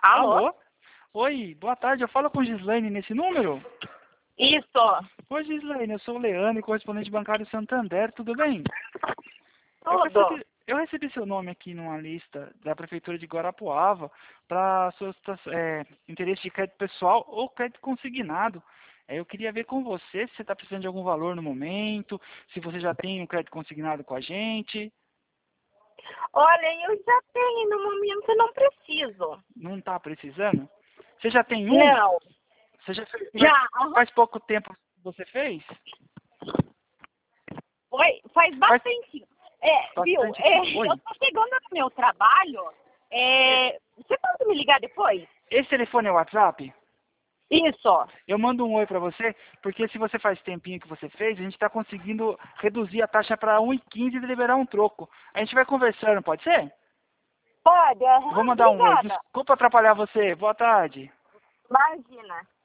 Alô? Alô? Oi, boa tarde. Eu falo com Gislaine nesse número? Isso. Oi, Gislaine, eu sou o Leandro, correspondente bancário Santander, tudo bem? Tudo. Eu recebi seu nome aqui numa lista da Prefeitura de Guarapuava para seus interesse de crédito pessoal ou crédito consignado. Eu queria ver com você se você está precisando de algum valor no momento, se você já tem um crédito consignado com a gente. Olha, eu já tenho, no momento eu não preciso. Não está precisando? Você já tem um? Não. Você já fez, Já. faz pouco tempo que você fez? Faz bastante. Viu? Bastante tempo. Oi. Eu tô chegando no meu trabalho. Você pode me ligar depois? Esse telefone é o WhatsApp? Isso. Eu mando um oi para você, porque se você faz tempinho que você fez, a gente está conseguindo reduzir a taxa para 1,15 e liberar um troco. A gente vai conversando, pode ser? Pode. Eu vou mandar um oi. Obrigada. Desculpa atrapalhar você. Boa tarde. Imagina.